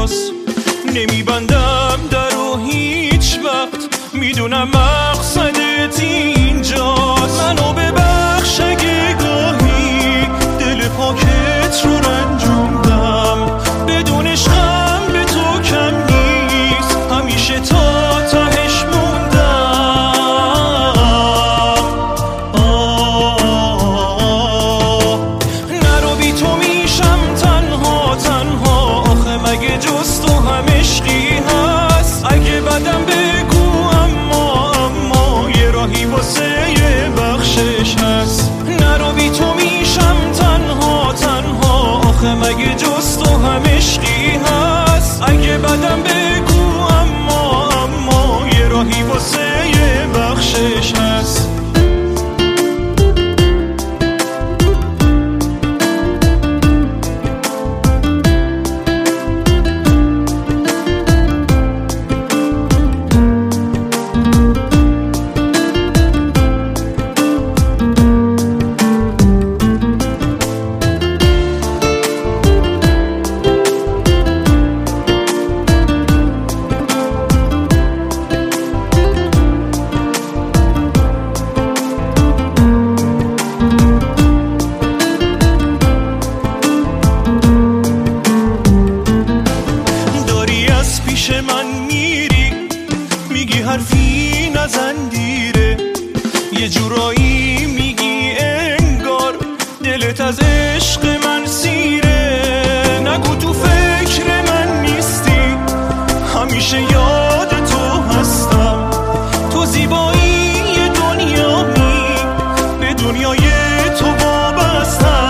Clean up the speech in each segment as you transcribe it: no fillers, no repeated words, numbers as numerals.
اینجاست، نمیبندم درو هیچ وقت، میدونم مقصدت اینجاست. منو ببخش اگه گاهی دل پاکت رو رنجوندم، بدون عشقم به تو کم نیست، همیشه تا تهش موندم. نرو بی تو میشم تنها تنها، آخه مگه جز تو هم عشقی هست؟ اگه بدم بگو اما یه راهی واسه یه بخشش هست. نرو بی تو میشم تنها تنها، آخه مگه جز تو هم عشقی هست؟ اگه بدم بگو اما یه راهی واسه یه بخشش هست. پیش من میری میگی حرفی نزن دیره، یه جورایی میگی انگار دلت از عشق من سیره. نگو تو فکر من نیستی، همیشه یاد تو هستم، تو زیبایی دنیایی، به دنیای تو وابستم.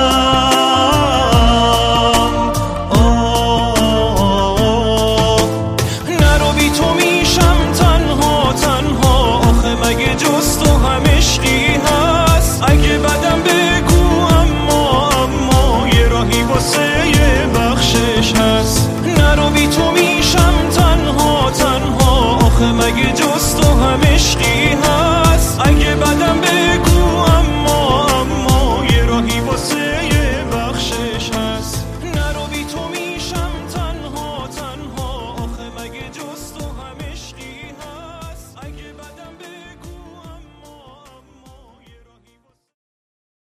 تو میشم تنها تنها، آخه مگه جز تو هم عشقی هست؟ اگه بدم بگو اما یه راهی واسه یه بخشش هست. نرو بی تو